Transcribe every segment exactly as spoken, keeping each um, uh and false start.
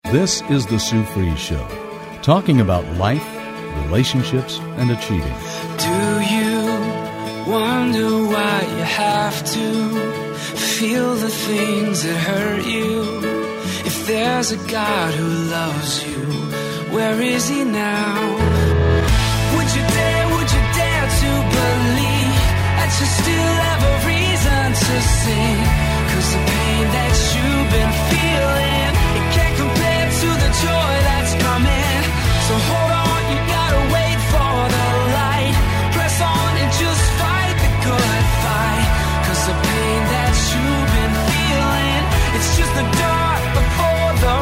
This is The Sue Fries Show, talking about life, relationships, and achieving. Do you wonder why you have to feel the things that hurt you? If there's a God who loves you, where is he now? Would you dare, would you dare to believe that you still have a reason to sing? 'Cause the pain that you've been feeling, it can't compare to the joy that's coming. So hold on, you gotta wait for the light. Press on and just fight the good fight. 'Cause the pain that you've been feeling, it's just the dark before the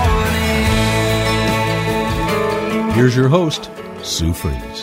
morning. Here's your host, Sue Fries.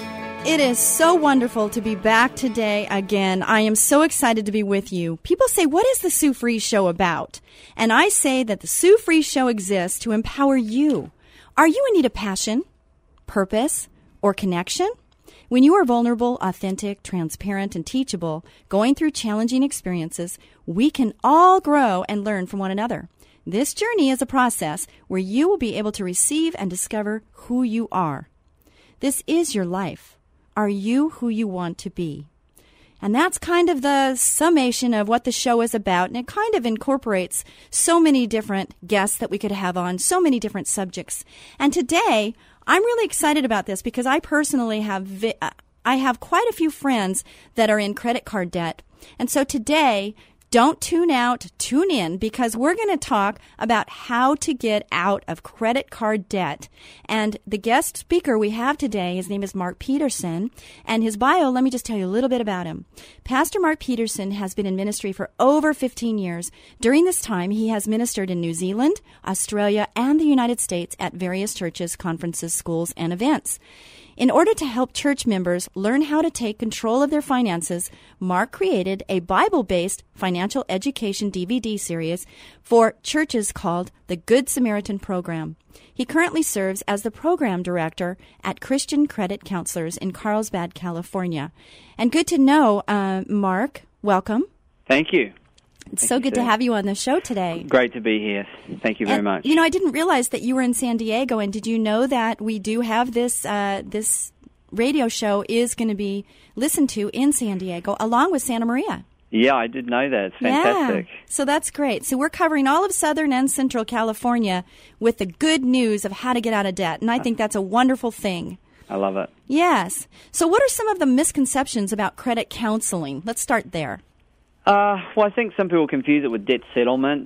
It is so wonderful to be back today again. I am so excited to be with you. People say, what is the Sue Fries Show about? And I say that the Sue Fries Show exists to empower you. Are you in need of passion, purpose, or connection? When you are vulnerable, authentic, transparent, and teachable, going through challenging experiences, we can all grow and learn from one another. This journey is a process where you will be able to receive and discover who you are. This is your life. Are you who you want to be? And that's kind of the summation of what the show is about. And it kind of incorporates so many different guests that we could have on, so many different subjects. And today, I'm really excited about this because I personally have, vi- I have quite a few friends that are in credit card debt. And so today, don't tune out, tune in, because we're going to talk about how to get out of credit card debt. And the guest speaker we have today, his name is Mark Peterson, and his bio, let me just tell you a little bit about him. Pastor Mark Peterson has been in ministry for over fifteen years. During this time, he has ministered in New Zealand, Australia, and the United States at various churches, conferences, schools, and events. In order to help church members learn how to take control of their finances, Mark created a Bible-based financial education D V D series for churches called the Good Samaritan Program. He currently serves as the program director at Christian Credit Counselors in Carlsbad, California. And good to know, uh, Mark. Welcome. Thank you. It's Thank so you, good Sue. to have you on the show today. Great to be here. Thank you very and, much. You know, I didn't realize that you were in San Diego, and did you know that we do have this uh, this radio show is going to be listened to in San Diego, along with Santa Maria? Yeah, I did know that. It's fantastic. Yeah, so that's great. So we're covering all of Southern and Central California with the good news of how to get out of debt, and I think that's a wonderful thing. I love it. Yes. So what are some of the misconceptions about credit counseling? Let's start there. Uh, well, I think some people confuse it with debt settlement.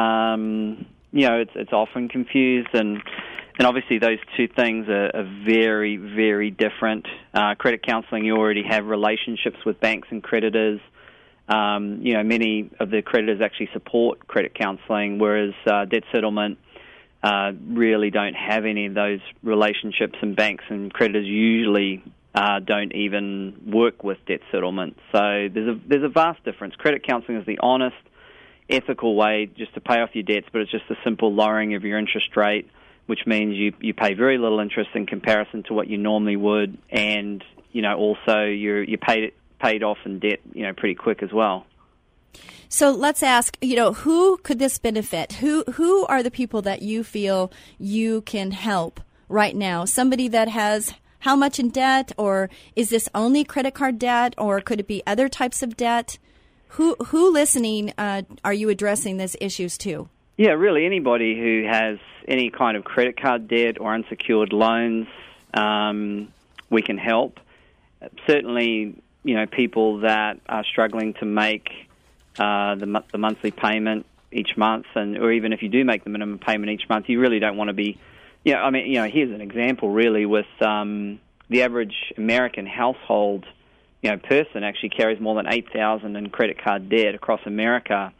Um, you know, it's it's often confused, and and obviously those two things are, are very, very different. Uh, credit counseling, you already have relationships with banks and creditors. Um, you know, many of the creditors actually support credit counseling, whereas uh, debt settlement uh, really don't have any of those relationships, and banks and creditors usually Uh, don't even work with debt settlement. So there's a there's a vast difference. Credit counseling is the honest, ethical way just to pay off your debts, but it's just a simple lowering of your interest rate, which means you, you pay very little interest in comparison to what you normally would, and you know also you're you paid paid off in debt you know pretty quick as well. So let's ask, you know, who could this benefit? Who who are the people that you feel you can help right now? Somebody that has how much in debt, or is this only credit card debt, or could it be other types of debt? Who who listening uh, are you addressing these issues to? Yeah, really anybody who has any kind of credit card debt or unsecured loans, um, we can help. Certainly, you know, people that are struggling to make uh, the the monthly payment each month, and or even if you do make the minimum payment each month, you really don't want to be. Yeah, I mean, you know, here's an example really with um, the average American household, you know, person actually carries more than eight thousand dollars in credit card debt across America.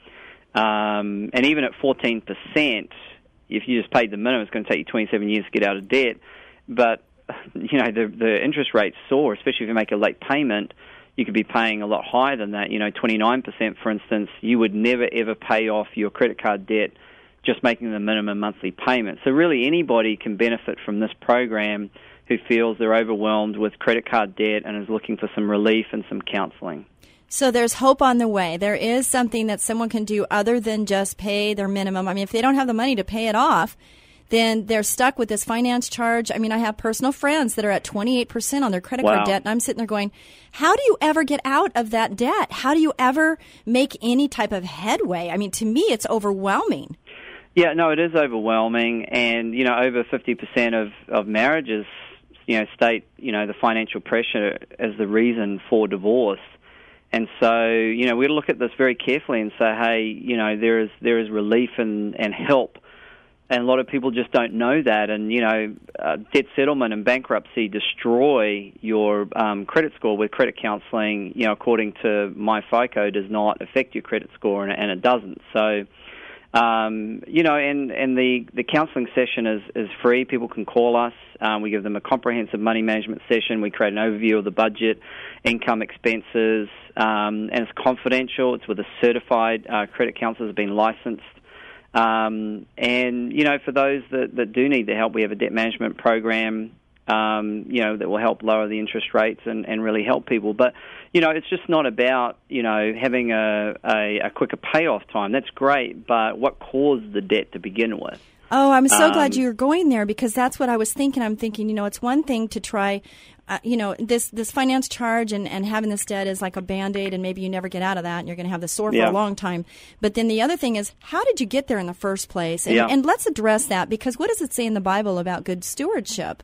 Um, and even at fourteen percent, if you just paid the minimum, it's going to take you twenty-seven years to get out of debt. But, you know, the, the interest rates soar, especially if you make a late payment. You could be paying a lot higher than that, you know, twenty-nine percent, for instance. You would never, ever pay off your credit card debt just making the minimum monthly payment. So really anybody can benefit from this program who feels they're overwhelmed with credit card debt and is looking for some relief and some counseling. So there's hope on the way. There is something that someone can do other than just pay their minimum. I mean, if they don't have the money to pay it off, then they're stuck with this finance charge. I mean, I have personal friends that are at twenty-eight percent on their credit Wow. card debt, and I'm sitting there going, how do you ever get out of that debt? How do you ever make any type of headway? I mean, to me, it's overwhelming. Yeah, no, it is overwhelming, and, you know, over fifty percent of, of marriages, you know, state, you know, the financial pressure as the reason for divorce. And so, you know, we look at this very carefully and say, hey, you know, there is there is relief and, and help. And a lot of people just don't know that. And, you know, uh, debt settlement and bankruptcy destroy your um, credit score, where credit counseling, you know, according to MyFICO, does not affect your credit score, and, and it doesn't. So, um, you know, and, and the, the counseling session is, is free. People can call us. Um, we give them a comprehensive money management session. We create an overview of the budget, income, expenses, um, and it's confidential. It's with a certified uh, credit counselor who's been licensed. Um, and, you know, for those that, that do need the help, we have a debt management program, um, you know, that will help lower the interest rates and, and really help people. But, you know, it's just not about, you know, having a, a, a quicker payoff time. That's great, but what caused the debt to begin with? Oh, I'm so Um, glad you're going there, because that's what I was thinking. I'm thinking, you know, it's one thing to try, uh, you know, this, this finance charge and, and having this debt is like a Band-Aid, and maybe you never get out of that and you're going to have the sore for Yeah. a long time. But then the other thing is, how did you get there in the first place? And, Yeah. and let's address that, because what does it say in the Bible about good stewardship?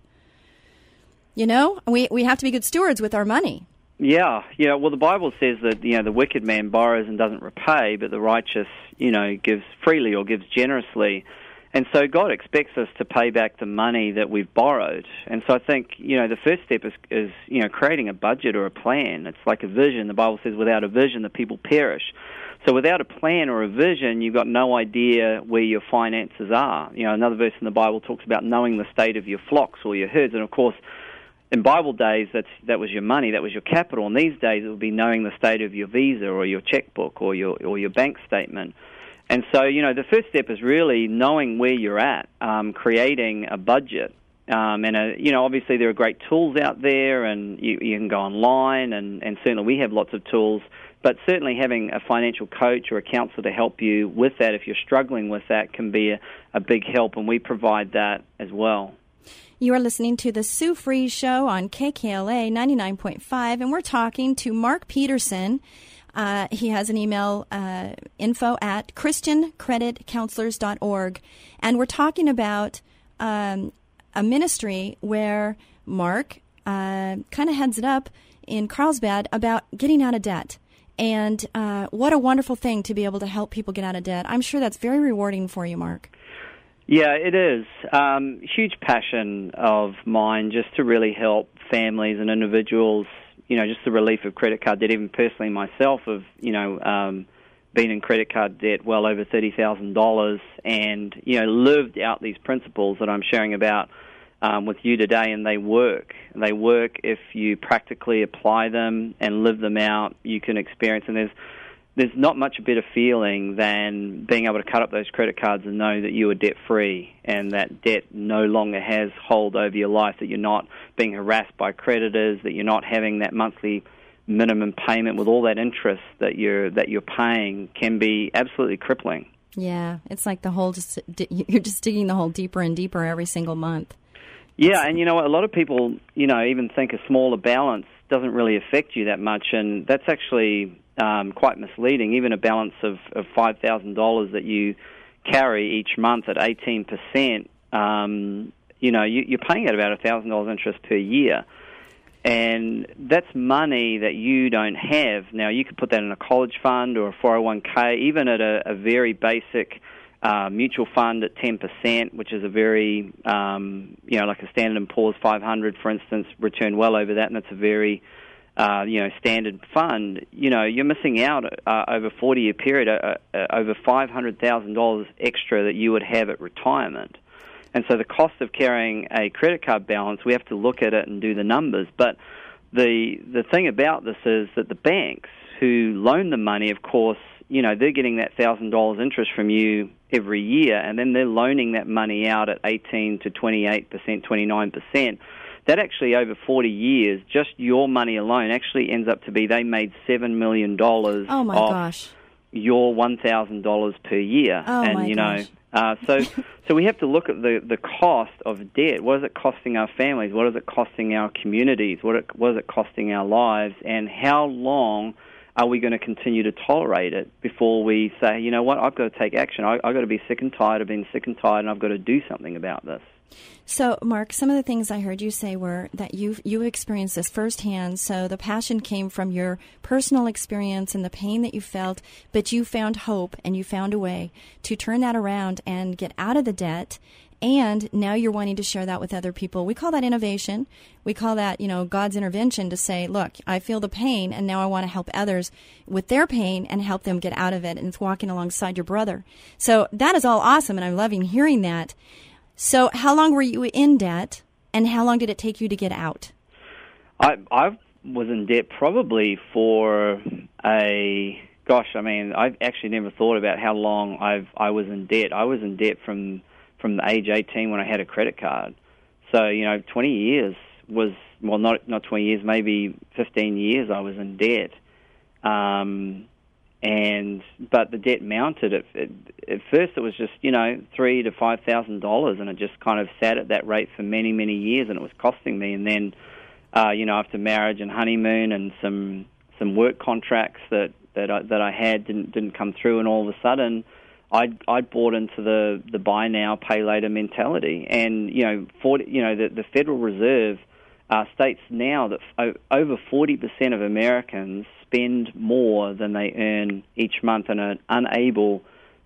You know, we, we have to be good stewards with our money. Yeah, yeah. Well, the Bible says that, you know, the wicked man borrows and doesn't repay, but the righteous, you know, gives freely or gives generously. And so God expects us to pay back the money that we've borrowed. And so I think, you know, the first step is, is, you know, creating a budget or a plan. It's like a vision. The Bible says without a vision, the people perish. So without a plan or a vision, you've got no idea where your finances are. You know, another verse in the Bible talks about knowing the state of your flocks or your herds. And, of course, in Bible days, that's, that was your money, that was your capital. And these days, it would be knowing the state of your Visa or your checkbook or your or your bank statement. And so, you know, the first step is really knowing where you're at, um, creating a budget. Um, and, a, you know, obviously there are great tools out there, and you, you can go online, and, and certainly we have lots of tools. But certainly having a financial coach or a counselor to help you with that, if you're struggling with that, can be a, a big help, and we provide that as well. You are listening to the Sue Fries Show on K K L A ninety-nine point five, and we're talking to Mark Peterson. Uh, he has an email, uh, info at christian credit counselors dot org. And we're talking about um, a ministry where Mark uh, kind of heads it up in Carlsbad about getting out of debt. And uh, what a wonderful thing to be able to help people get out of debt. I'm sure that's very rewarding for you, Mark. Yeah, it is. Um, huge passion of mine just to really help families and individuals, you know, just the relief of credit card debt. Even personally myself have, you know, um, been in credit card debt well over thirty thousand dollars, and, you know, lived out these principles that I'm sharing about um, with you today, and they work. They work if you practically apply them and live them out. You can experience, and there's There's not much better feeling than being able to cut up those credit cards and know that you are debt-free and that debt no longer has hold over your life, that you're not being harassed by creditors, that you're not having that monthly minimum payment with all that interest that you're that you're paying can be absolutely crippling. Yeah, it's like the hole just you're just digging the hole deeper and deeper every single month. Yeah, and you know what? A lot of people, you know, even think a smaller balance doesn't really affect you that much, and that's actually Um, quite misleading. Even a balance of, of five thousand dollars that you carry each month at eighteen percent, um, you know, you, you're paying at about one thousand dollars interest per year. And that's money that you don't have. Now, you could put that in a college fund or a four oh one k, even at a, a very basic uh, mutual fund at ten percent, which is a very, um, you know, like a Standard and Poor's five hundred, for instance, return well over that, and that's a very Uh, you know, standard fund. You know, you're missing out uh, over a forty-year period, uh, uh, over five hundred thousand dollars extra that you would have at retirement. And so the cost of carrying a credit card balance, we have to look at it and do the numbers. But the the thing about this is that the banks who loan the money, of course, you know, they're getting that one thousand dollars interest from you every year, and then they're loaning that money out at eighteen to twenty-eight percent, twenty-nine percent. That actually, over forty years, just your money alone actually ends up to be they made seven million dollars Oh, my off, gosh. your one thousand dollars per year. Oh, and, my you know, gosh. uh, so so we have to look at the, the cost of debt. What is it costing our families? What is it costing our communities? What, it, what is it costing our lives? And how long are we going to continue to tolerate it before we say, you know what, I've got to take action. I, I've got to be sick and tired of being sick and tired, and I've got to do something about this. So, Mark, some of the things I heard you say were that you you experienced this firsthand. So the passion came from your personal experience and the pain that you felt, but you found hope and you found a way to turn that around and get out of the debt. And now you're wanting to share that with other people. We call that innovation. We call that, you know, God's intervention to say, look, I feel the pain, and now I want to help others with their pain and help them get out of it. And it's walking alongside your brother. So that is all awesome, and I'm loving hearing that. So how long were you in debt, and how long did it take you to get out? I I was in debt probably for a, gosh, I mean, I've actually never thought about how long I've I was in debt. I was in debt from, from the age eighteen when I had a credit card. So, you know, twenty years was, well, not not twenty years, maybe fifteen years I was in debt. Um And but the debt mounted. At, at, at first, it was just you know three to five thousand dollars, and it just kind of sat at that rate for many many years, and it was costing me. And then, uh, you know, after marriage and honeymoon and some some work contracts that that I, that I had didn't didn't come through, and all of a sudden, I I bought into the the buy now pay later mentality. And you know, forty, you know, the the Federal Reserve uh, states now that f- over forty percent of Americans spend more than they earn each month and are unable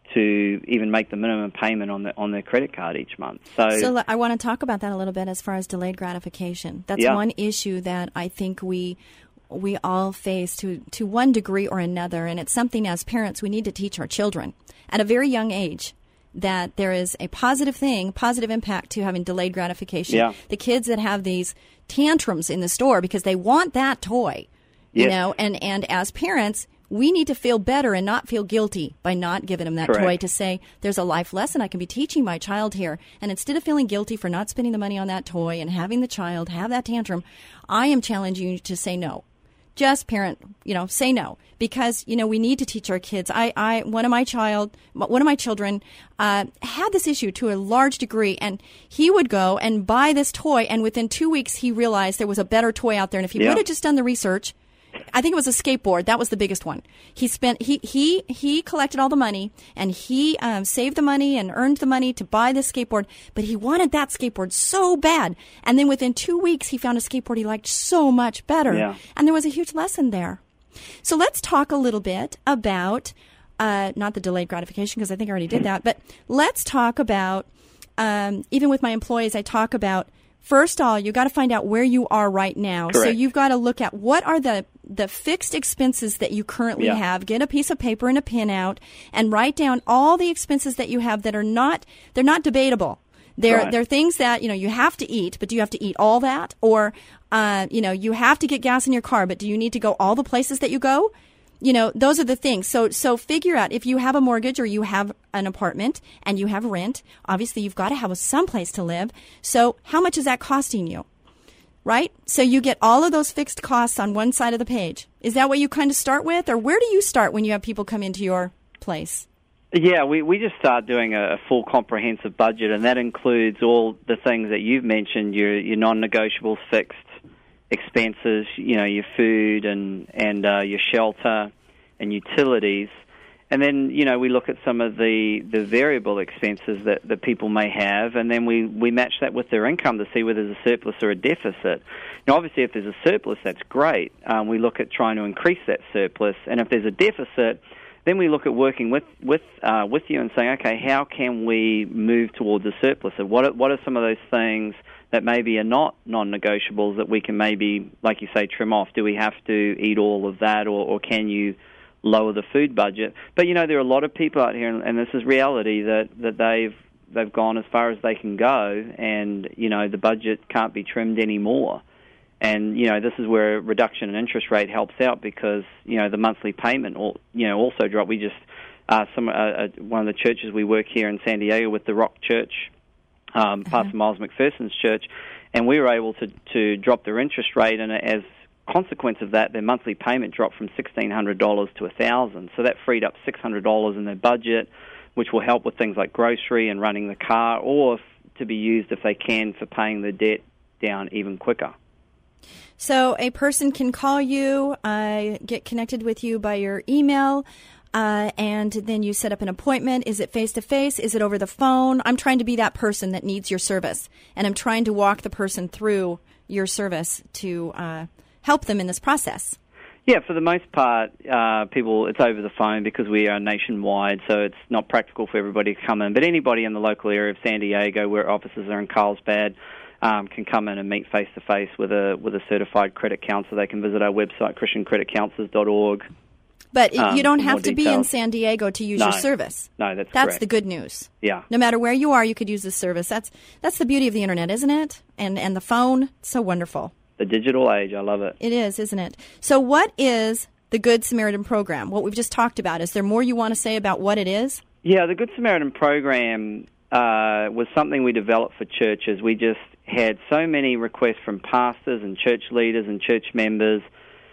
to even make the minimum payment on the on their credit card each month. So, so I want to talk about that a little bit as far as delayed gratification. That's yeah. one issue that I think we we all face to, to one degree or another, and it's something as parents we need to teach our children at a very young age that there is a positive thing, positive impact to having delayed gratification. Yeah. The kids that have these tantrums in the store because they want that toy. You Yes. know, and, and as parents, we need to feel better and not feel guilty by not giving them that Correct. toy, to say, there's a life lesson I can be teaching my child here. And instead of feeling guilty for not spending the money on that toy and having the child have that tantrum, I am challenging you to say no. Just parent, you know, say no. Because, you know, we need to teach our kids. I, I, one of my child, one of my children uh, had this issue to a large degree, and he would go and buy this toy, and within two weeks he realized there was a better toy out there. And if he Yeah. would have just done the research, I think it was a skateboard. That was the biggest one. He spent he he he collected all the money, and he um, saved the money and earned the money to buy this skateboard. But he wanted that skateboard so bad, and then within two weeks he found a skateboard he liked so much better. Yeah. And there was a huge lesson there. So let's talk a little bit about uh, not the delayed gratification, because I think I already did that. But let's talk about um, even with my employees, I talk about. First of all, you got to find out where you are right now. Correct. So you've got to look at what are the, the fixed expenses that you currently Yeah. have. Get a piece of paper and a pen out and write down all the expenses that you have that are not, they're not debatable. They're, Right. they're things that, you know, you have to eat, but do you have to eat all that? Or, uh, you know, you have to get gas in your car, but do you need to go all the places that you go? You know, those are the things. So, so figure out if you have a mortgage or you have an apartment and you have rent, obviously you've got to have some place to live. So how much is that costing you? Right? So you get all of those fixed costs on one side of the page. Is that what you kind of start with? Or where do you start when you have people come into your place? Yeah, we, we just start doing a, a full comprehensive budget, and that includes all the things that you've mentioned, your, your non-negotiables, fixed expenses, you know, your food and, and uh, your shelter and utilities. And then, you know, we look at some of the, the variable expenses that, that people may have, and then we, we match that with their income to see whether there's a surplus or a deficit. Now, obviously, if there's a surplus, that's great. Um, we look at trying to increase that surplus. And if there's a deficit, then we look at working with with uh, with you and saying, okay, how can we move towards a surplus? And what are, what are some of those things that maybe are not non-negotiables that we can maybe, like you say, trim off? Do we have to eat all of that, or, or can you lower the food budget? But, you know, there are a lot of people out here, and, and this is reality, that, that they've they've gone as far as they can go, and, you know, the budget can't be trimmed anymore. And, you know, this is where a reduction in interest rate helps out, because, you know, the monthly payment, all, you know, also dropped. We just, uh, some uh, uh, one of the churches we work here in San Diego with, the Rock Church, um, uh-huh. Pastor Miles McPherson's church, and we were able to, to drop their interest rate, and as consequence of that, their monthly payment dropped from sixteen hundred dollars to one thousand dollars. So that freed up six hundred dollars in their budget, which will help with things like grocery and running the car, or if, to be used if they can for paying the debt down even quicker. So a person can call you, uh, get connected with you by your email, uh, and then you set up an appointment. Is it face-to-face? Is it over the phone? I'm trying to be that person that needs your service, and I'm trying to walk the person through your service to uh, help them in this process. Yeah, for the most part, uh, people, it's over the phone because we are nationwide, so it's not practical for everybody to come in. But anybody in the local area of San Diego, where offices are in Carlsbad, um, can come in and meet face-to-face with a with a certified credit counselor. They can visit our website, christian credit counselors dot org. But um, you don't have to details. be in San Diego to use no. your service. No, that's That's correct. the good news. Yeah. No matter where you are, you could use this service. That's that's the beauty of the Internet, isn't it? And and the phone, it's so wonderful. The digital age, I love it. It is, isn't it? So what is the Good Samaritan Program? What we've just talked about. Is there more you want to say about what it is? Yeah, the Good Samaritan Program uh, was something we developed for churches. We just had so many requests from pastors and church leaders and church members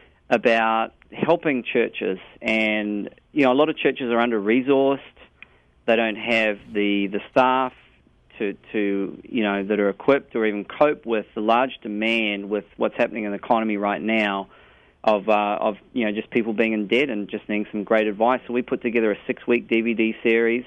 about helping churches. And, you know, a lot of churches are under-resourced. They don't have the, the staff to, to, you know, that are equipped or even cope with the large demand with what's happening in the economy right now of, uh, of you know, just people being in debt and just needing some great advice. So we put together a six-week D V D series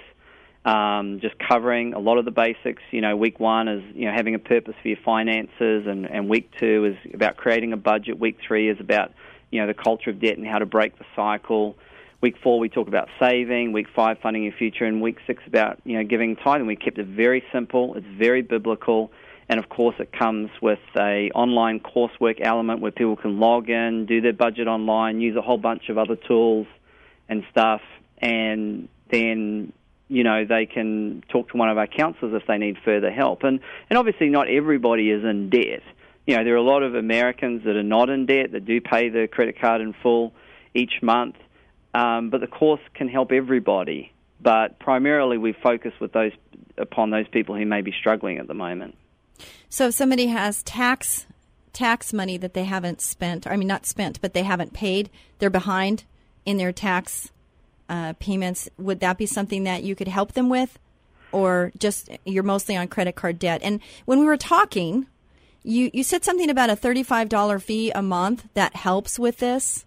um, just covering a lot of the basics. You know, week one is, you know, having a purpose for your finances, and, and week two is about creating a budget. Week three is about, you know, the culture of debt and how to break the cycle. Week four, we talk about saving. Week five, funding your future. And week six, about, you know, giving tithing. We kept it very simple. It's very biblical. And, of course, it comes with a online coursework element where people can log in, do their budget online, use a whole bunch of other tools and stuff. And then, you know, they can talk to one of our counselors if they need further help. And, and obviously not everybody is in debt. You know, there are a lot of Americans that are not in debt, that do pay the credit card in full each month. Um, but the course can help everybody. But primarily we focus with those upon those people who may be struggling at the moment. So if somebody has tax tax money that they haven't spent, I mean not spent, but they haven't paid, they're behind in their tax uh, payments, would that be something that you could help them with? Or just you're mostly on credit card debt? And when we were talking, you, you said something about a thirty-five dollars fee a month that helps with this.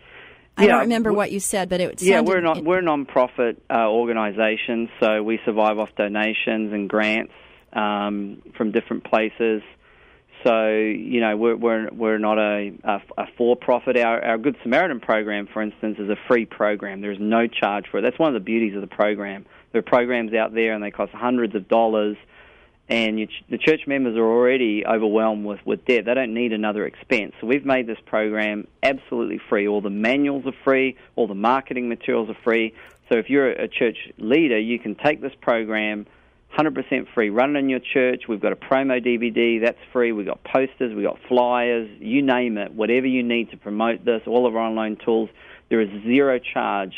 I yeah, don't remember what you said, but it sounded... Yeah, we're not we're a non-profit uh, organization, so we survive off donations and grants um, from different places. So, you know, we're we're, we're not a, a, a for-profit. Our, our Good Samaritan program, for instance, is a free program. There's no charge for it. That's one of the beauties of the program. There are programs out there, and they cost hundreds of dollars, and you, the church members are already overwhelmed with, with debt. They don't need another expense. So we've made this program absolutely free. All the manuals are free. All the marketing materials are free. So if you're a church leader, you can take this program one hundred percent free, run it in your church. We've got a promo D V D, that's free. We've got posters, we've got flyers, you name it. Whatever you need to promote this, all of our online tools, there is zero charge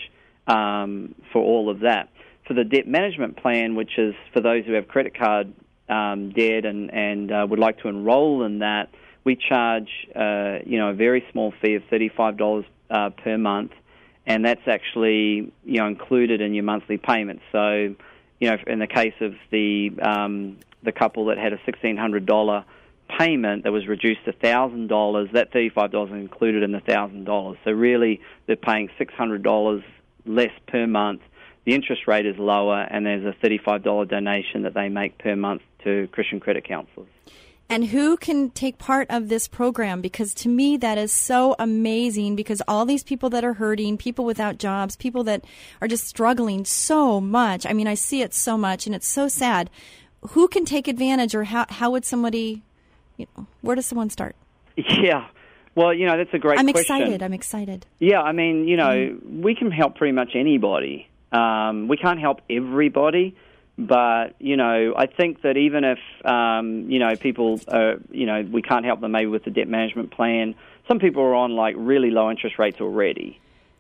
um, for all of that. For the debt management plan, which is for those who have credit card Um, debt and, and uh, would like to enroll in that, we charge uh, you know a very small fee of thirty-five dollars uh, per month, and that's actually you know included in your monthly payment. So, you know, in the case of the um, the couple that had a sixteen hundred dollars payment that was reduced to one thousand dollars, that thirty-five dollars is included in the one thousand dollars. So really, they're paying six hundred dollars less per month. The interest rate is lower, and there's a thirty-five dollars donation that they make per month to Christian Credit Counselors. And who can take part of this program? Because to me, that is so amazing, because all these people that are hurting, people without jobs, people that are just struggling so much. I mean, I see it so much, and it's so sad. Who can take advantage, or how, how would somebody, you know, where does someone start? Yeah. Well, you know, that's a great I'm question. I'm excited. I'm excited. Yeah, I mean, you know, mm. we can help pretty much anybody. Um, we can't help everybody, but, you know, I think that even if, um, you know, people, uh, you know, we can't help them maybe with the debt management plan, some people are on, like, really low interest rates already.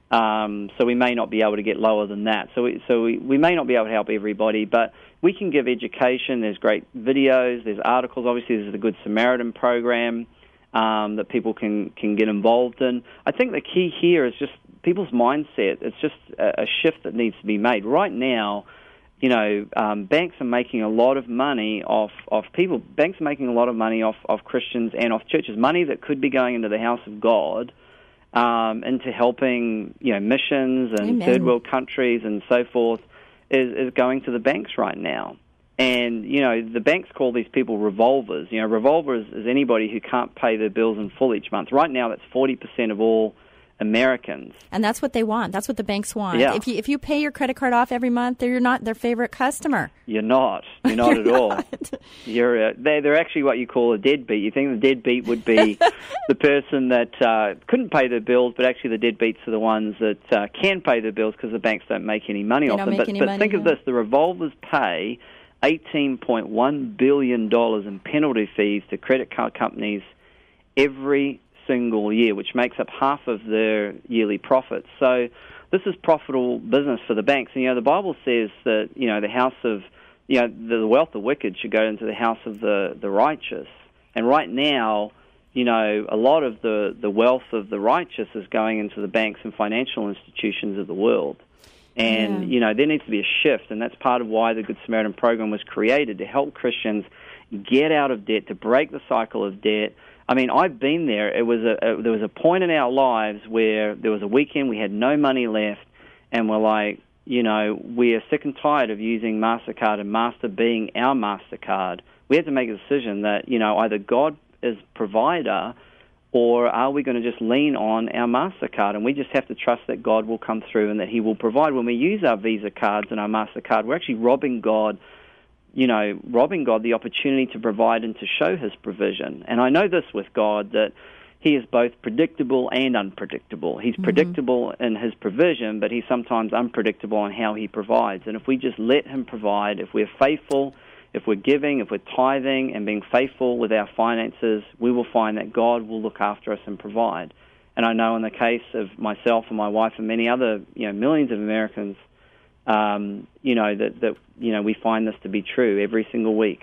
Um, so we may not be able to get lower than that. So we, so we, we may not be able to help everybody, but we can give education. There's great videos. There's articles. Obviously, there's the Good Samaritan program. um, that people can, can get involved in. I think the key here is just people's mindset. It's just a, a shift that needs to be made. Right now, you know, um, banks are making a lot of money off, off people. Banks are making a lot of money off, off Christians and off churches, money that could be going into the house of God, um, into helping, you know, missions and Amen. third world countries and so forth, is, is going to the banks right now. And, you know, the banks call these people revolvers. You know, revolvers is anybody who can't pay their bills in full each month. Right now, that's forty percent of all Americans. And that's what they want. That's what the banks want. Yeah. If you if you pay your credit card off every month, you're not their favorite customer. You're not. You're not You're at all. not. You're uh, they're, they're actually what you call a deadbeat. You think the deadbeat would be the person that uh, couldn't pay their bills, but actually the deadbeats are the ones that uh, can pay their bills because the banks don't make any money They off don't them. make But, any but money, think of yeah. this, the revolvers pay eighteen point one billion dollars in penalty fees to credit card companies every single year, which makes up half of their yearly profits. So this is profitable business for the banks. And, you know, the Bible says that, you know, the house of, you know, the wealth of the wicked should go into the house of the, the righteous. And right now, you know, a lot of the, the wealth of the righteous is going into the banks and financial institutions of the world. And, Yeah. you know, there needs to be a shift, and that's part of why the Good Samaritan program was created, to help Christians get out of debt, to break the cycle of debt. I mean, I've been there. It was a, a there was a point in our lives where there was a weekend we had no money left, and we're like, you know, we are sick and tired of using MasterCard and Master being our MasterCard. We have to make a decision that, you know, either God is provider, or are we going to just lean on our MasterCard? And we just have to trust that God will come through and that He will provide. When we use our Visa cards and our MasterCard, we're actually robbing God, you know, robbing God the opportunity to provide and to show His provision. And I know this with God, that He is both predictable and unpredictable. He's mm-hmm. predictable in His provision, but He's sometimes unpredictable in how He provides. And if we just let Him provide, if we're faithful, if we're giving, if we're tithing and being faithful with our finances, we will find that God will look after us and provide. And I know in the case of myself and my wife and many other, you know, millions of Americans, um, you know, that, that, you know, we find this to be true every single week.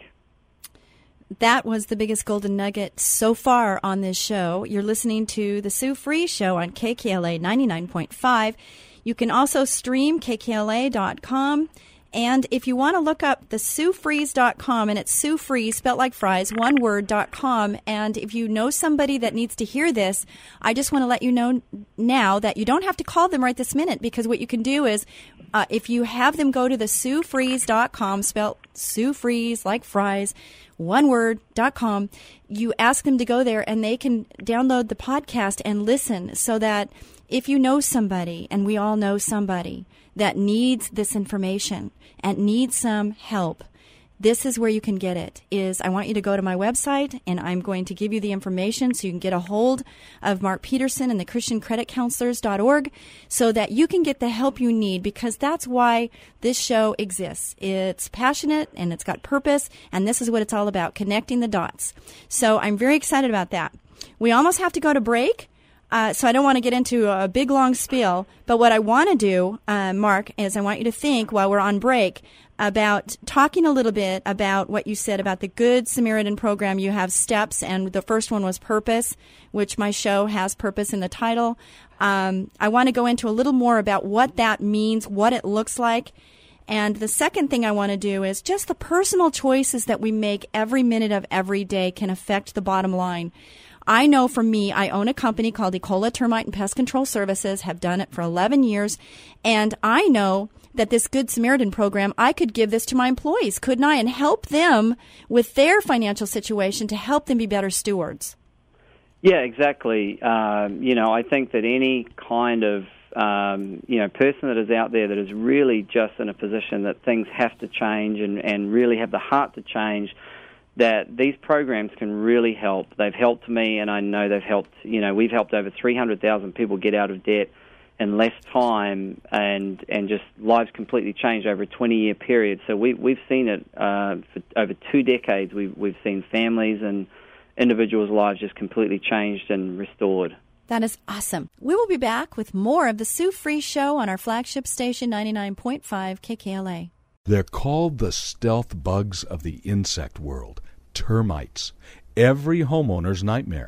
That was the biggest golden nugget so far on this show. You're listening to the Sue Free Show on K K L A ninety-nine point five. You can also stream K K L A dot com. And if you want to look up the Sue Fries dot com, and it's Sue Fries, spelled like fries, one word, dot com. And if you know somebody that needs to hear this, I just want to let you know now that you don't have to call them right this minute, because what you can do is, uh, if you have them go to the Sue Fries dot com, spelled Sue Fries, like fries, one word, dot com, you ask them to go there and they can download the podcast and listen, so that if you know somebody, and we all know somebody that needs this information and needs some help, this is where you can get it. Is I want you to go to my website, and I'm going to give you the information so you can get a hold of Mark Peterson and the Christian Credit Counselors dot org, so that you can get the help you need, because that's why this show exists. It's passionate and it's got purpose, and this is what it's all about, connecting the dots. So I'm very excited about that. We almost have to go to break. Uh, so I don't want to get into a big, long spiel, but what I want to do, uh, Mark, is I want you to think while we're on break about talking a little bit about what you said about the Good Samaritan program. You have steps, and the first one was purpose, which my show has purpose in the title. Um, I want to go into a little more about what that means, what it looks like. And the second thing I want to do is just the personal choices that we make every minute of every day can affect the bottom line. I know for me, I own a company called Ecola Termite and Pest Control Services, have done it for eleven years, and I know that this Good Samaritan program, I could give this to my employees, couldn't I, and help them with their financial situation to help them be better stewards. Yeah, exactly. Um, you know, I think that any kind of, um, you know, person that is out there that is really just in a position that things have to change and, and really have the heart to change, that these programs can really help. They've helped me, and I know they've helped, you know, we've helped over three hundred thousand people get out of debt in less time, and and just lives completely changed over a twenty-year period. So we, we've seen it uh, for over two decades. We've, we've seen families and individuals' lives just completely changed and restored. That is awesome. We will be back with more of the Sue Free Show on our flagship station, ninety-nine point five K K L A. They're called the stealth bugs of the insect world, termites, every homeowner's nightmare.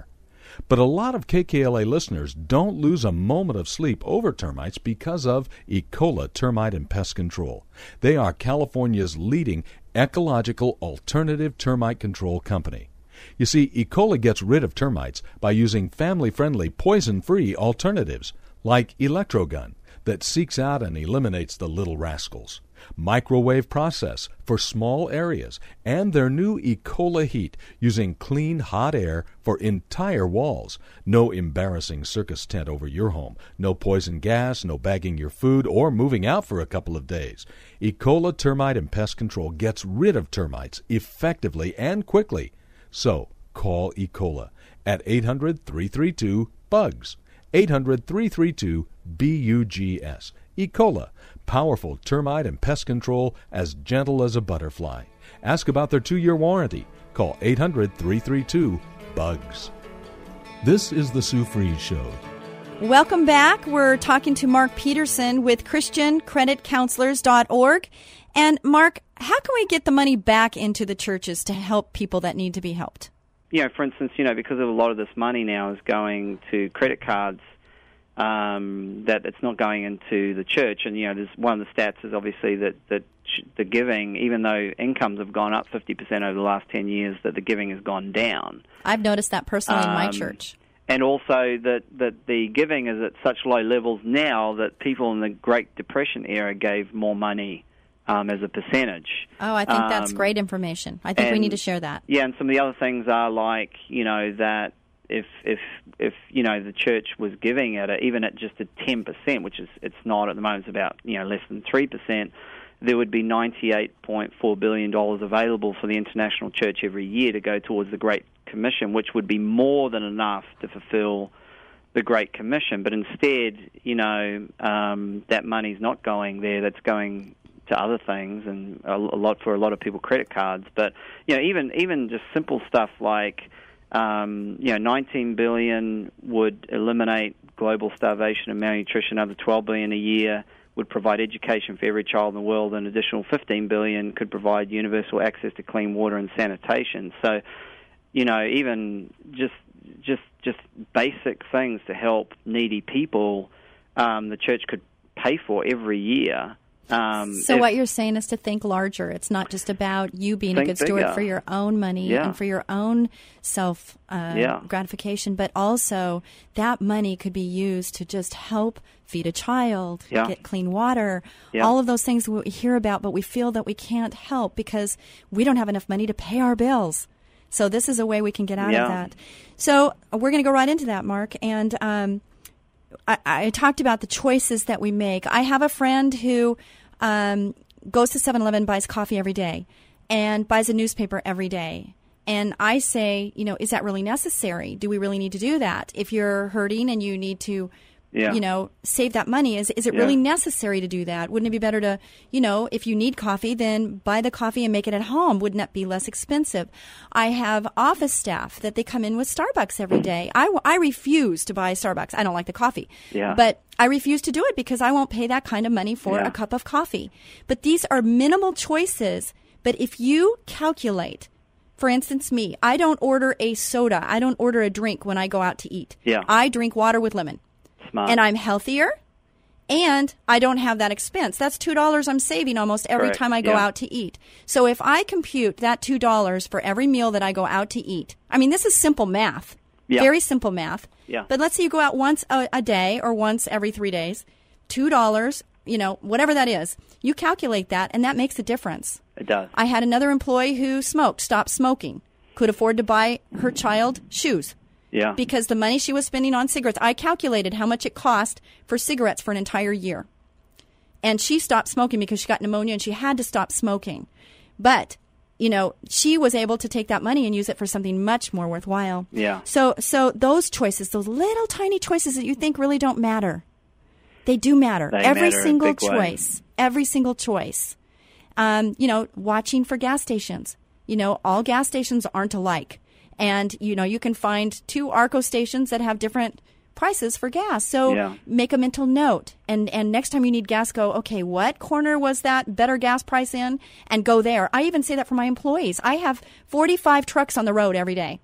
But a lot of K K L A listeners don't lose a moment of sleep over termites because of Ecola Termite and Pest Control. They are California's leading ecological alternative termite control company. You see, Ecola gets rid of termites by using family-friendly, poison-free alternatives, like Electrogun, that seeks out and eliminates the little rascals, microwave process for small areas, and their new Ecola Heat, using clean, hot air for entire walls. No embarrassing circus tent over your home, no poison gas, no bagging your food, or moving out for a couple of days. Ecola Termite and Pest Control gets rid of termites effectively and quickly. So, call Ecola at eight hundred, three three two, BUGS, eight hundred, three three two, B U G S. Ecola, powerful termite and pest control as gentle as a butterfly. Ask about their two-year warranty. Call eight hundred, three three two, BUGS. This is the Sue Fries Show. Welcome back. We're talking to Mark Peterson with Christian Credit Counselors dot org. And Mark, how can we get the money back into the churches to help people that need to be helped? You know, for instance, you know, because of a lot of this money now is going to credit cards, um, that it's not going into the church. And, you know, there's one of the stats is obviously that, that the giving, even though incomes have gone up fifty percent over the last ten years, that the giving has gone down. I've noticed that personally um, in my church. And also that, that the giving is at such low levels now that people in the Great Depression era gave more money Um, as a percentage. Oh, I think that's um, great information. I think and, we need to share that. Yeah, and some of the other things are like, you know, that if if if you know the church was giving at a, even at just a ten percent, which is it's not at the moment, it's about you know less than three percent, there would be ninety-eight point four billion dollars available for the international church every year to go towards the Great Commission, which would be more than enough to fulfill the Great Commission. But instead, you know, um, that money's not going there. That's going to other things, and a, a lot for a lot of people, credit cards. But you know, even even just simple stuff like um, you know, nineteen billion would eliminate global starvation and malnutrition. Over twelve billion a year would provide education for every child in the world. An additional fifteen billion could provide universal access to clean water and sanitation. So, you know, even just just just basic things to help needy people, um, the church could pay for every year. Um, so if, what you're saying is to think larger. It's not just about you being a good steward bigger. for your own money yeah. and for your own self uh, yeah. gratification, but also that money could be used to just help feed a child, yeah. get clean water, yeah. all of those things we hear about, but we feel that we can't help because we don't have enough money to pay our bills. So this is a way we can get out yeah. of that. So we're going to go right into that, Mark, and um, I, I talked about the choices that we make. I have a friend who um, goes to seven eleven, buys coffee every day, and buys a newspaper every day. And I say, you know, is that really necessary? Do we really need to do that? If you're hurting and you need to, yeah. you know, save that money, is is it yeah. really necessary to do that? Wouldn't it be better to, you know, if you need coffee, then buy the coffee and make it at home? Wouldn't that be less expensive? I have office staff that they come in with Starbucks every day. I, I refuse to buy Starbucks. I don't like the coffee. Yeah. But I refuse to do it because I won't pay that kind of money for yeah. a cup of coffee. But these are minimal choices. But if you calculate, for instance, me, I don't order a soda. I don't order a drink when I go out to eat. Yeah. I drink water with lemon. Smart. And I'm healthier, and I don't have that expense. That's two dollars I'm saving almost every Correct. time I go yeah. out to eat. So if I compute that two dollars for every meal that I go out to eat, I mean, this is simple math, yeah. very simple math. Yeah. But let's say you go out once a, a day or once every three days, two dollars, you know, whatever that is. You calculate that, and that makes a difference. It does. I had another employee who smoked, stopped smoking, could afford to buy her child shoes. Yeah. Because the money she was spending on cigarettes, I calculated how much it cost for cigarettes for an entire year. And she stopped smoking because she got pneumonia and she had to stop smoking. But, you know, she was able to take that money and use it for something much more worthwhile. Yeah. So so those choices, those little tiny choices that you think really don't matter, they do matter. They every matter single in a big choice. way. Every single choice. Um, you know, watching for gas stations. You know, all gas stations aren't alike. And, you know, you can find two ARCO stations that have different prices for gas. So yeah. make a mental note. And, and next time you need gas, go, okay, what corner was that better gas price in? And go there. I even say that for my employees. I have forty-five trucks on the road every day.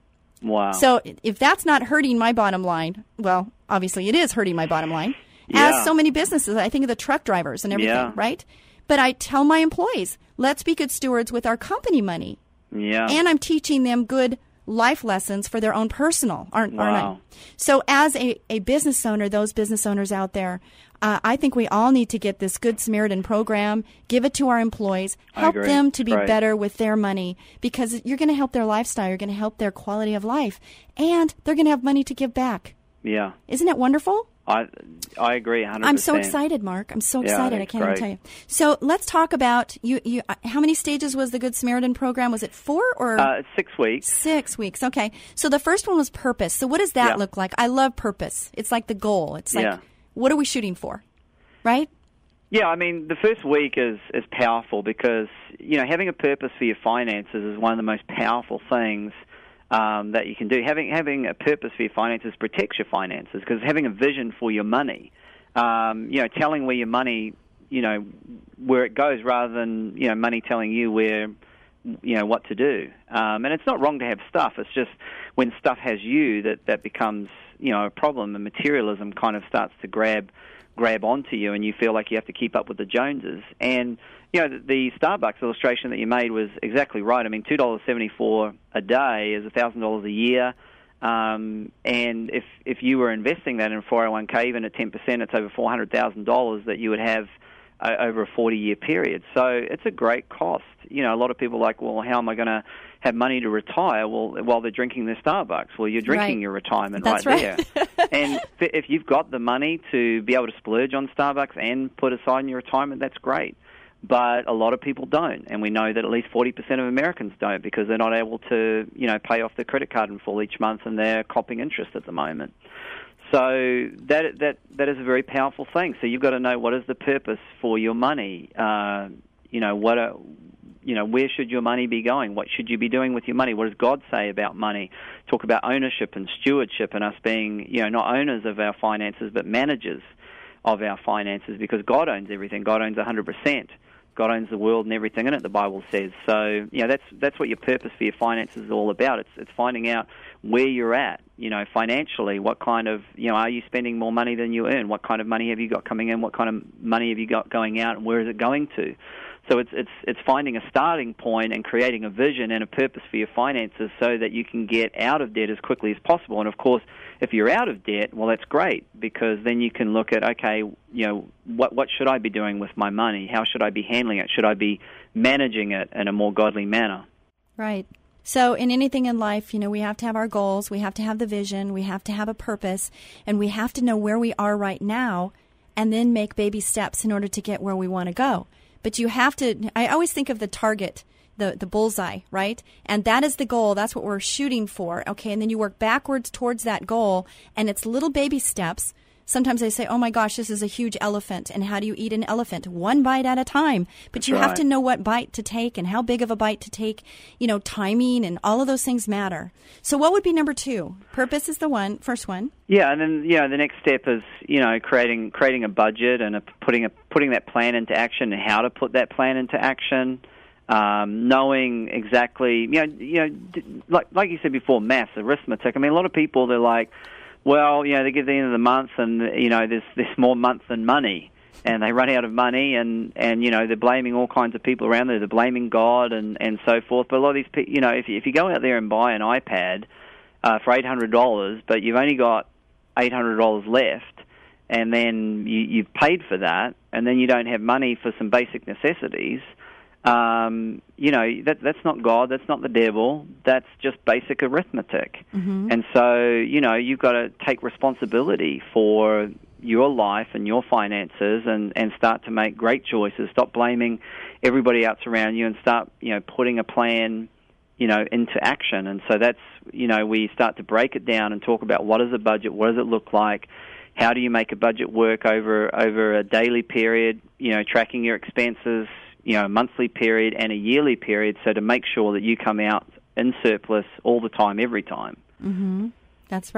Wow. So if that's not hurting my bottom line, well, obviously it is hurting my bottom line. Yeah. As so many businesses, I think of the truck drivers and everything, Yeah. right? But I tell my employees, let's be good stewards with our company money. Yeah. And I'm teaching them good life lessons for their own personal, aren't, aren't Wow. I? So as a, a business owner, those business owners out there, uh, I think we all need to get this Good Samaritan program, give it to our employees, I help agree. them to be Right. better with their money, because you're going to help their lifestyle, you're going to help their quality of life, and they're going to have money to give back. Yeah. Isn't it wonderful? I I agree one hundred percent. I'm so excited, Mark. I'm so Yeah, excited. I that's can't even great. tell you. So let's talk about you. You, uh, how many stages was the Good Samaritan program? Was it four or Uh, it's six weeks. six weeks? Okay. So the first one was purpose. So what does that Yeah. look like? I love purpose. It's like the goal. It's like, Yeah. what are we shooting for? Right? Yeah, I mean, the first week is, is powerful because, you know, having a purpose for your finances is one of the most powerful things um, that you can do. Having having a purpose for your finances protects your finances, because having a vision for your money, um, you know, telling where your money, you know, where it goes rather than, you know, money telling you where, you know, what to do. Um, and it's not wrong to have stuff. It's just when stuff has you that, that becomes, you know, a problem, and materialism kind of starts to grab grab onto you, and you feel like you have to keep up with the Joneses. And, you know, the, the Starbucks illustration that you made was exactly right. I mean, two dollars and seventy-four cents a day is one thousand dollars a year. Um, and if if you were investing that in a four oh one k, even at ten percent, it's over four hundred thousand dollars that you would have uh, over a forty-year period. So it's a great cost. You know, a lot of people are like, well, how am I going to have money to retire? Well, while they're drinking their Starbucks. Well, you're drinking Right. your retirement That's right, right. there. And if if you've got the money to be able to splurge on Starbucks and put aside in your retirement, that's great. But a lot of people don't, and we know that at least forty percent of Americans don't, because they're not able to, you know, pay off their credit card in full each month, and they're copping interest at the moment. So that that that is a very powerful thing. So you've got to know, what is the purpose for your money. Uh, you know, what are, you know, where should your money be going? What should you be doing with your money? What does God say about money? Talk about ownership and stewardship, and us being, you know, not owners of our finances, but managers of our finances, because God owns everything. God owns one hundred percent. God owns the world and everything in it, the Bible says. So, you know, that's that's what your purpose for your finances is all about. It's it's finding out where you're at, you know, financially. What kind of, you know, are you spending more money than you earn? What kind of money have you got coming in? What kind of money have you got going out, and where is it going to? So it's it's it's finding a starting point and creating a vision and a purpose for your finances so that you can get out of debt as quickly as possible. And of course, if you're out of debt, well, that's great, because then you can look at, okay, you know, what what should I be doing with my money? How should I be handling it? Should I be managing it in a more godly manner? Right. So in anything in life, you know, we have to have our goals, we have to have the vision, we have to have a purpose, and we have to know where we are right now and then make baby steps in order to get where we want to go. But you have to, I always think of the target, the, the bullseye, right? And that is the goal. That's what we're shooting for. Okay. And then you work backwards towards that goal, and it's little baby steps. Sometimes I say, oh my gosh, this is a huge elephant. And how do you eat an elephant? One bite at a time. But That's you have right. to know what bite to take and how big of a bite to take. You know, timing and all of those things matter. So what would be number two? Purpose is the one, first one. Yeah, and then, you know, the next step is, you know, creating creating a budget and a, putting a putting that plan into action, and how to put that plan into action. Um, knowing exactly, you know, you know, d- like like you said before, maths, arithmetic. I mean, a lot of people, they're like, well, you know, they get to the end of the month, and you know, there's there's more month than money, and they run out of money, and, and you know, they're blaming all kinds of people around there. They're blaming God and, and so forth. But a lot of these people, you know, if you, if you go out there and buy an iPad uh, for eight hundred dollars, but you've only got eight hundred dollars left, and then you, you've paid for that, and then you don't have money for some basic necessities. Um, you know, that that's not God, that's not the devil, that's just basic arithmetic. Mm-hmm. And so, you know, you've got to take responsibility for your life and your finances, and, and start to make great choices. Stop blaming everybody else around you, and start, you know, putting a plan, you know, into action. And so that's, you know, we start to break it down and talk about, what is a budget, what does it look like, how do you make a budget work over over a daily period, you know, tracking your expenses, you know, a monthly period and a yearly period, so to make sure that you come out in surplus all the time, every time. Mm-hmm. That's right.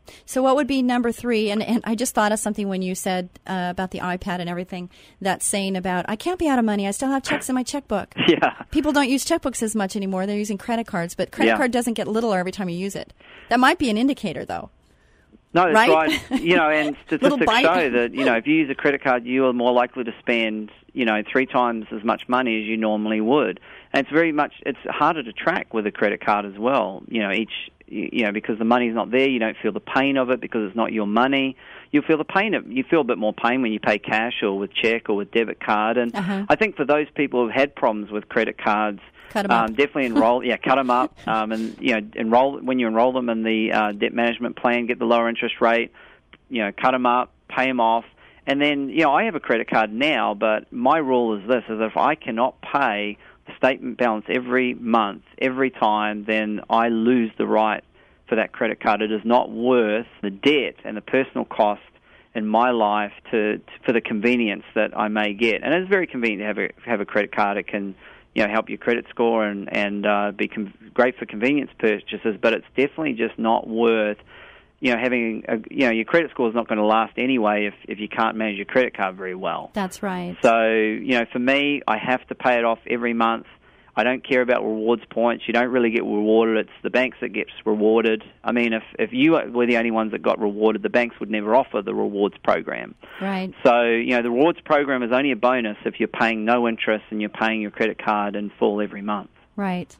So what would be number three? And, and I just thought of something when you said uh, about the iPad and everything, that saying about, I can't be out of money. I still have checks in my checkbook. Yeah. People don't use checkbooks as much anymore. They're using credit cards, but credit yeah. card doesn't get littler every time you use it. That might be an indicator, though. No, that's right. right. You know, and statistics show that, you know, if you use a credit card, you are more likely to spend, you know, three times as much money as you normally would. And it's very much, it's harder to track with a credit card as well. You know, each, you know, because the money's not there, you don't feel the pain of it because it's not your money. You feel the pain of, you feel a bit more pain when you pay cash or with check or with debit card. And uh-huh. I think for those people who've had problems with credit cards, Cut 'em up. Um, definitely enroll. Yeah, cut them up, um, and you know, enroll when you enroll them in the uh, debt management plan. Get the lower interest rate. You know, cut them up, pay them off, and then you know, I have a credit card now, but my rule is this: is that if I cannot pay the statement balance every month, every time, then I lose the right for that credit card. It is not worth the debt and the personal cost in my life to, to for the convenience that I may get. And it's very convenient to have a have a credit card. It can, you know, help your credit score and and uh, be com- great for convenience purchases, but it's definitely just not worth, you know, having a, you know, your credit score is not going to last anyway if if you can't manage your credit card very well. That's right. So, you know, for me, I have to pay it off every month. I don't care about rewards points. You don't really get rewarded. It's the banks that gets rewarded. I mean, if if you were the only ones that got rewarded, the banks would never offer the rewards program. Right. So, you know, the rewards program is only a bonus if you're paying no interest and you're paying your credit card in full every month. Right.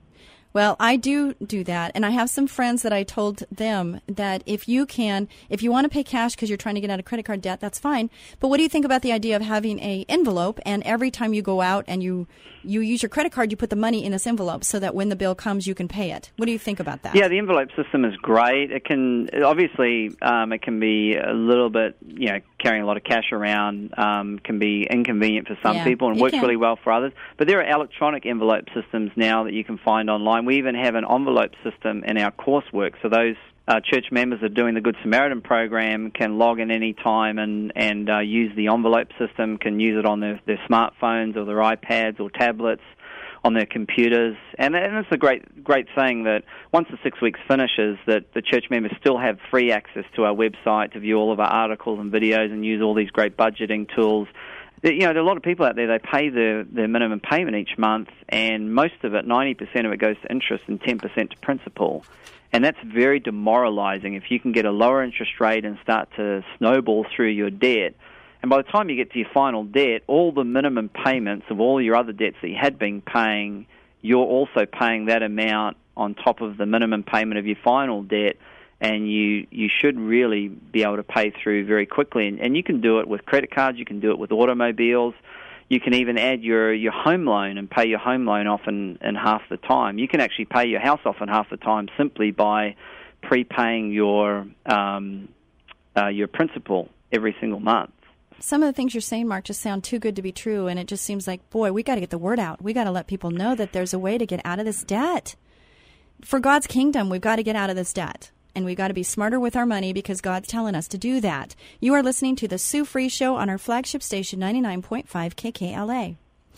Well, I do do that, and I have some friends that I told them that if you can, if you want to pay cash because you're trying to get out of credit card debt, that's fine. But what do you think about the idea of having a envelope, and every time you go out and you you use your credit card, you put the money in this envelope so that when the bill comes, you can pay it? What do you think about that? Yeah, the envelope system is great. It can obviously um, it can be a little bit, you know, carrying a lot of cash around um, can be inconvenient for some yeah, people and works can. really well for others. But there are electronic envelope systems now that you can find online. We even have an envelope system in our coursework, so those uh, church members that are doing the Good Samaritan program can log in any time and, and uh, use the envelope system, can use it on their, their smartphones or their iPads or tablets, on their computers. And, and it's a great great thing that once the six weeks finishes, that the church members still have free access to our website to view all of our articles and videos and use all these great budgeting tools. You know, there are a lot of people out there, they pay their, their minimum payment each month, and most of it, ninety percent of it, goes to interest and ten percent to principal. And that's very demoralizing. If you can get a lower interest rate and start to snowball through your debt, and by the time you get to your final debt, all the minimum payments of all your other debts that you had been paying, you're also paying that amount on top of the minimum payment of your final debt, and you you should really be able to pay through very quickly. And, and you can do it with credit cards, you can do it with automobiles, you can even add your, your home loan and pay your home loan off in, in half the time. You can actually pay your house off in half the time simply by prepaying your um, uh, your principal every single month. Some of the things you're saying, Mark, just sound too good to be true, and it just seems like, boy, we got to get the word out. We got to let people know that there's a way to get out of this debt. For God's kingdom, we've got to get out of this debt. And we've got to be smarter with our money because God's telling us to do that. You are listening to the Sue Free Show on our flagship station, ninety-nine point five K K L A.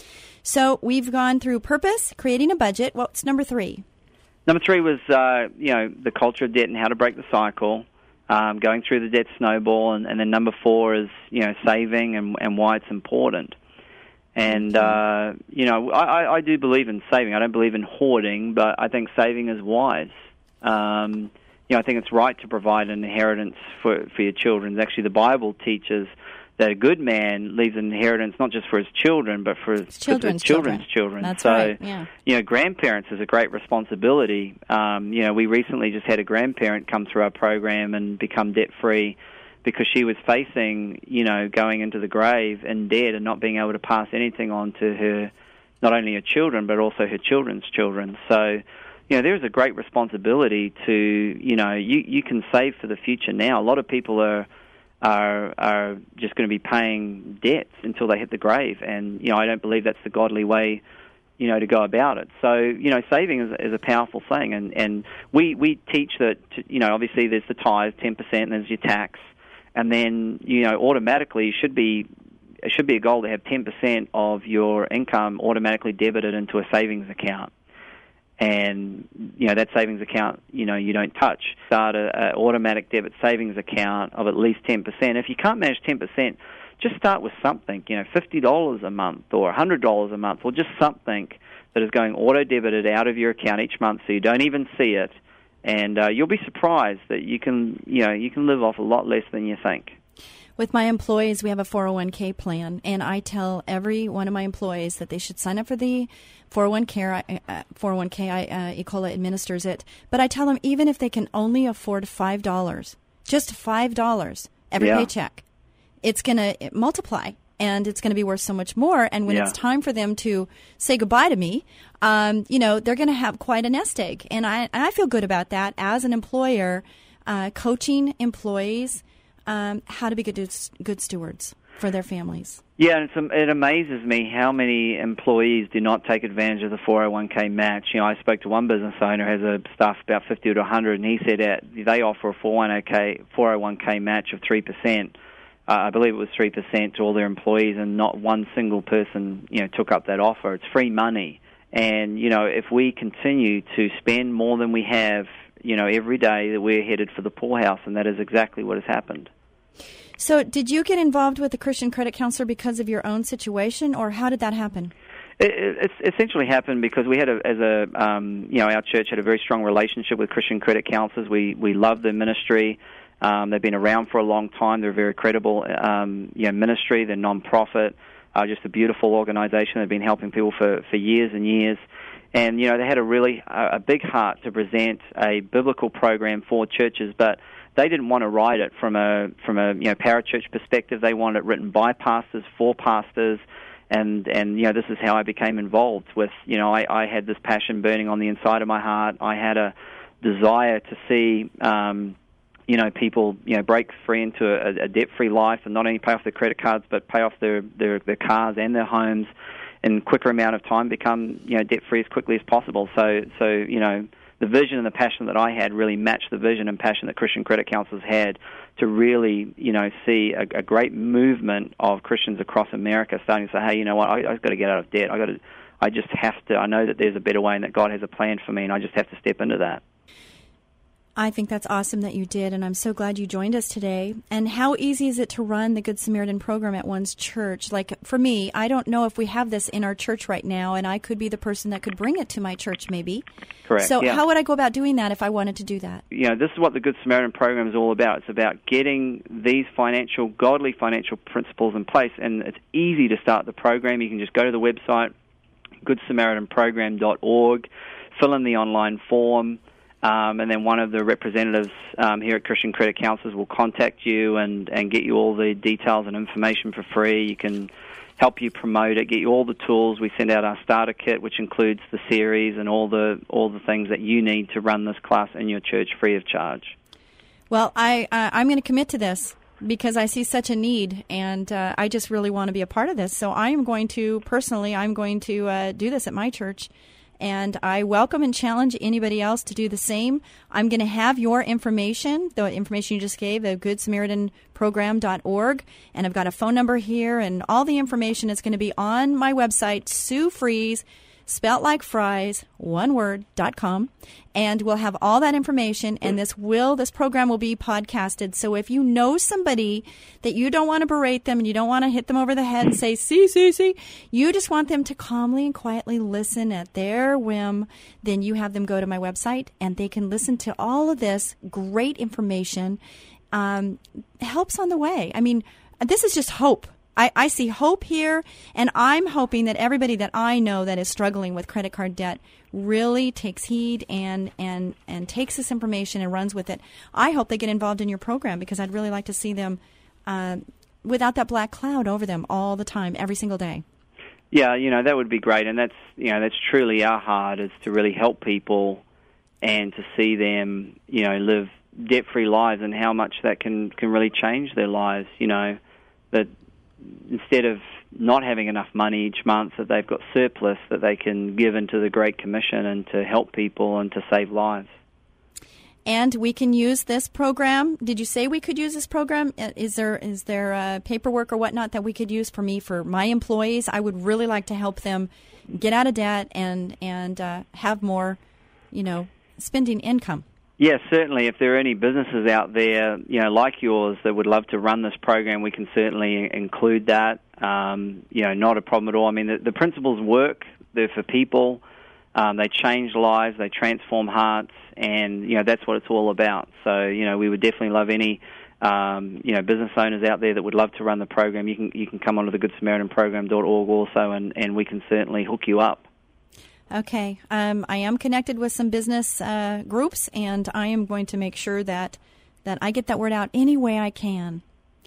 So we've gone through purpose, creating a budget. What's number three? Number three was, uh, you know, the culture of debt and how to break the cycle, um, going through the debt snowball. And, and then number four is, you know, saving and, and why it's important. And, uh, you know, I, I do believe in saving. I don't believe in hoarding, but I think saving is wise. Um You know, I think it's right to provide an inheritance for, for your children. Actually, the Bible teaches that a good man leaves an inheritance not just for his children, but for his, children's, for his children's children. children. That's so, right, yeah. you know, grandparents is a great responsibility. Um, you know, we recently just had a grandparent come through our program and become debt-free because she was facing, you know, going into the grave in debt and not being able to pass anything on to her, not only her children, but also her children's children. So, you know, there is a great responsibility to, you know, you, you can save for the future now. A lot of people are are are just going to be paying debts until they hit the grave, and, you know, I don't believe that's the godly way, you know, to go about it. So, you know, saving is, is a powerful thing, and, and we, we teach that, you know, obviously there's the tithe, ten percent, and there's your tax, and then, you know, automatically it should be, it should be a goal to have ten percent of your income automatically debited into a savings account. and you know that savings account, you know, you don't touch. Start an automatic debit savings account of at least ten percent. If you can't manage ten percent, just start with something, you know, fifty dollars a month or one hundred dollars a month, or just something that is going auto-debited out of your account each month so you don't even see it, and uh, you'll be surprised that you can, you know, you can live off a lot less than you think. With my employees, we have a four oh one k plan, and I tell every one of my employees that they should sign up for the four oh one k. Uh, four oh one k, I, uh, ECOLA administers it, but I tell them even if they can only afford five dollars, just five dollars every yeah. paycheck, it's going to multiply, and it's going to be worth so much more. And when yeah. it's time for them to say goodbye to me, um, you know, they're going to have quite a nest egg. And I, I feel good about that as an employer, uh, coaching employees um, how to be good, good stewards for their families. Yeah, and it's, it amazes me how many employees do not take advantage of the four oh one k match. You know, I spoke to one business owner who has a staff about fifty to one hundred, and he said that they offer a four oh one k match of three percent. Uh, I believe it was three percent to all their employees, and not one single person, you know, took up that offer. It's free money. And, you know, if we continue to spend more than we have, you know, every day, that we're headed for the poorhouse, and that is exactly what has happened. So did you get involved with the Christian Credit Counselor because of your own situation, or how did that happen? It, it's essentially happened because we had, a, as a, um, you know, our church had a very strong relationship with Christian Credit Counselors. We, we love their ministry. Um, they've been around for a long time. They're a very credible um, you know, ministry. They're non-profit, uh, just a beautiful organization. They've been helping people for, for years and years. And, you know, they had a really uh, a big heart to present a biblical program for churches, but they didn't want to write it from a, from a you know, parachurch perspective. They wanted it written by pastors, for pastors. And, and you know, this is how I became involved with, you know, I, I had this passion burning on the inside of my heart. I had a desire to see Um, you know, people, you know, break free into a, a debt-free life and not only pay off their credit cards, but pay off their, their, their cars and their homes in a quicker amount of time, become, you know, debt-free as quickly as possible. So, so, you know, the vision and the passion that I had really matched the vision and passion that Christian Credit Counselors had to really, you know, see a, a great movement of Christians across America starting to say, hey, you know what, I, I've got to get out of debt. I got to, I just have to, I know that there's a better way and that God has a plan for me, and I just have to step into that. I think that's awesome that you did, and I'm so glad you joined us today. And how easy is it to run the Good Samaritan program at one's church? Like, for me, I don't know if we have this in our church right now, and I could be the person that could bring it to my church maybe. Correct. So yeah. how would I go about doing that if I wanted to do that? You know, this is what the Good Samaritan program is all about. It's about getting these financial, godly financial principles in place, and it's easy to start the program. You can just go to the website, good samaritan program dot org, fill in the online form, Um, and then one of the representatives um, here at Christian Credit Counselors will contact you and, and get you all the details and information for free. You can help you promote it, get you all the tools. We send out our starter kit, which includes the series and all the all the things that you need to run this class in your church free of charge. Well, I, uh, I'm going to commit to this because I see such a need, and uh, I just really want to be a part of this. So I am going to, personally, I'm going to uh, do this at my church. And I welcome and challenge anybody else to do the same. I'm going to have your information, the information you just gave, the good samaritan program dot org. And I've got a phone number here, and all the information is going to be on my website, Sue Fries, spelt like fries, one word, dot com. And we'll have all that information, and this will, this program will be podcasted. So if you know somebody that you don't want to berate them and you don't want to hit them over the head and say, see, see, see, you just want them to calmly and quietly listen at their whim, then you have them go to my website and they can listen to all of this great information. Um, helps on the way. I mean, this is just hope. I, I see hope here, and I'm hoping that everybody that I know that is struggling with credit card debt really takes heed and, and, and takes this information and runs with it. I hope they get involved in your program because I'd really like to see them uh, without that black cloud over them all the time, every single day. Yeah, you know, that would be great, and that's, you know, that's truly our heart, is to really help people and to see them, you know, live debt-free lives, and how much that can, can really change their lives, you know, that instead of not having enough money each month, that they've got surplus that they can give into the Great Commission and to help people and to save lives. And we can use this program. Did you say we could use this program? Is there is there uh, paperwork or whatnot that we could use for me, for my employees? I would really like to help them get out of debt and, and uh, have more, you know, spending income. Yes, certainly. If there are any businesses out there, you know, like yours that would love to run this program, we can certainly include that. Um, you know, not a problem at all. I mean, the, the principles work. They're for people. Um, they change lives. They transform hearts. And, you know, that's what it's all about. So, you know, we would definitely love any, um, you know, business owners out there that would love to run the program. You can you can come onto the good samaritan program dot org also, and, and we can certainly hook you up. Okay. Um, I am connected with some business uh, groups, and I am going to make sure that, that I get that word out any way I can.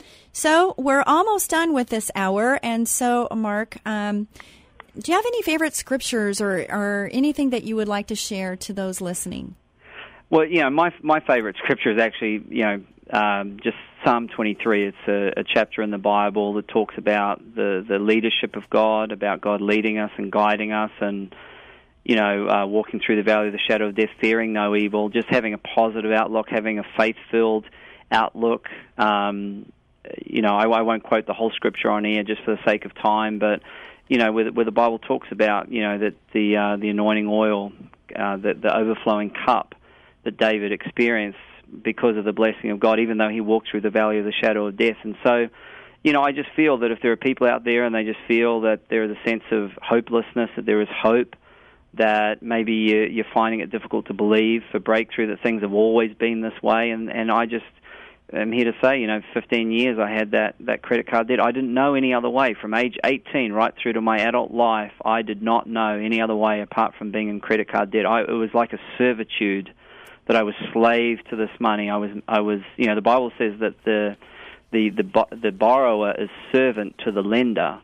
So we're almost done with this hour, and so, Mark, um, do you have any favorite scriptures or, or anything that you would like to share to those listening? Well, you know, my my favorite scripture is actually, you know, um, just Psalm twenty-three. It's a, a chapter in the Bible that talks about the, the leadership of God, about God leading us and guiding us, and, you know, uh, walking through the valley of the shadow of death, fearing no evil, just having a positive outlook, having a faith-filled outlook. Um, you know, I, I won't quote the whole scripture on here just for the sake of time, but, you know, where, where the Bible talks about, you know, that the uh, the anointing oil, uh, the, the overflowing cup that David experienced because of the blessing of God, even though he walked through the valley of the shadow of death. And so, you know, I just feel that if there are people out there and they just feel that there is a sense of hopelessness, that there is hope, that maybe you're finding it difficult to believe for breakthrough, that things have always been this way. And, and I just am here to say, you know, fifteen years I had that, that credit card debt. I didn't know any other way. From age eighteen right through to my adult life, I did not know any other way apart from being in credit card debt. I, it was like a servitude, that I was slave to this money. I was, I was, you know, the Bible says that the, the, the, the borrower is servant to the lender.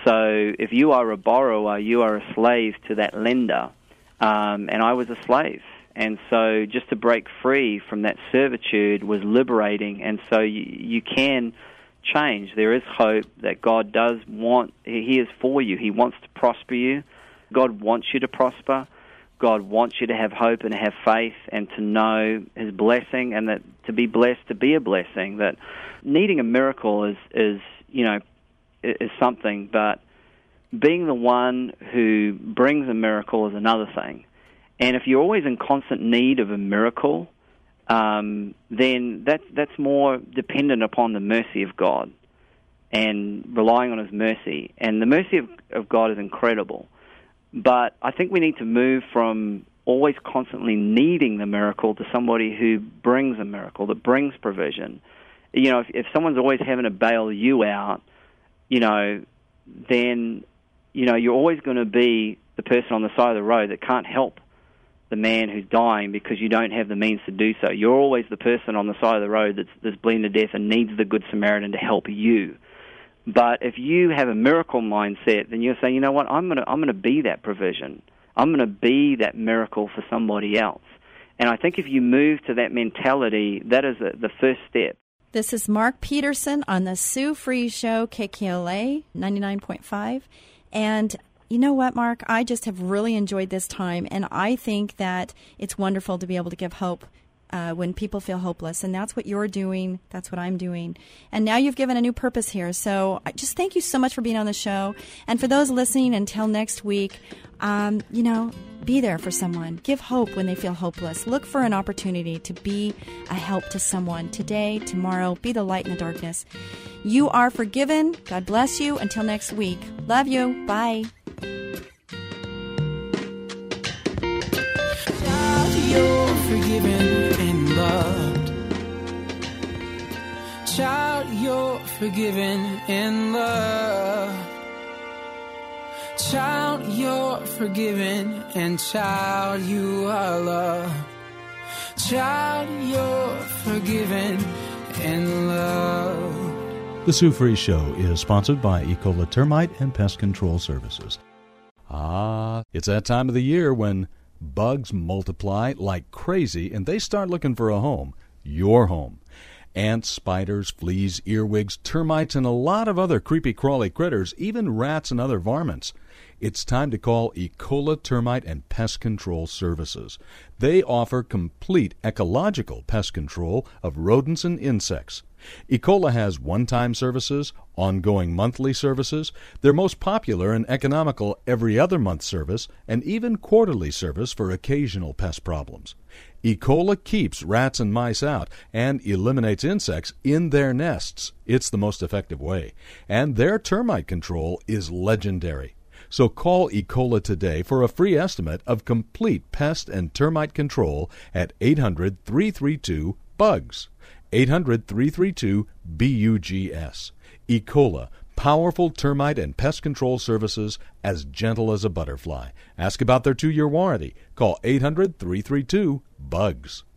So if you are a borrower, you are a slave to that lender. Um, and I was a slave. And so just to break free from that servitude was liberating. And so you, you can change. There is hope that God does want, He is for you. He wants to prosper you. God wants you to prosper. God wants you to have hope and have faith and to know His blessing, and that to be blessed, to be a blessing. That needing a miracle is, is you know, is something, but being the one who brings a miracle is another thing. And if you're always in constant need of a miracle, um, then that, that's more dependent upon the mercy of God and relying on His mercy. And the mercy of, of God is incredible. But I think we need to move from always constantly needing the miracle to somebody who brings a miracle, that brings provision. You know, if, if someone's always having to bail you out, you know, then, you know, you're always going to be the person on the side of the road that can't help the man who's dying because you don't have the means to do so. You're always the person on the side of the road that's, that's bleeding to death and needs the Good Samaritan to help you. But if you have a miracle mindset, then you'll say, you know what, I'm going to I'm going to be that provision. I'm going to be that miracle for somebody else. And I think if you move to that mentality, that is a, the first step. This is Mark Peterson on the Sue Fries Show, K K L A ninety-nine point five. And you know what, Mark? I just have really enjoyed this time, and I think that it's wonderful to be able to give hope uh, when people feel hopeless. And that's what you're doing. That's what I'm doing. And now you've given a new purpose here. So I just thank you so much for being on the show. And for those listening, until next week, um, you know, be there for someone. Give hope when they feel hopeless. Look for an opportunity to be a help to someone today, tomorrow. Be the light in the darkness. You are forgiven. God bless you. Until next week. Love you. Bye. You're forgiven and loved. Child, you're forgiven and loved. Child, you're forgiven, and child, you are loved. Child, you're forgiven and loved. The Sue Fries Show is sponsored by Ecola Termite and Pest Control Services. Ah, it's that time of the year when bugs multiply like crazy and they start looking for a home, your home. Ants, spiders, fleas, earwigs, termites, and a lot of other creepy crawly critters, even rats and other varmints. It's time to call Ecola Termite and Pest Control Services. They offer complete ecological pest control of rodents and insects. Ecola has one-time services, ongoing monthly services, their most popular and economical every other month service, and even quarterly service for occasional pest problems. Ecola keeps rats and mice out and eliminates insects in their nests. It's the most effective way. And their termite control is legendary. So call Ecola today for a free estimate of complete pest and termite control at eight hundred, three three two, B U G S. eight hundred, three three two, B U G S. Ecola, powerful termite and pest control services as gentle as a butterfly. Ask about their two-year warranty. Call eight hundred, three three two, B U G S.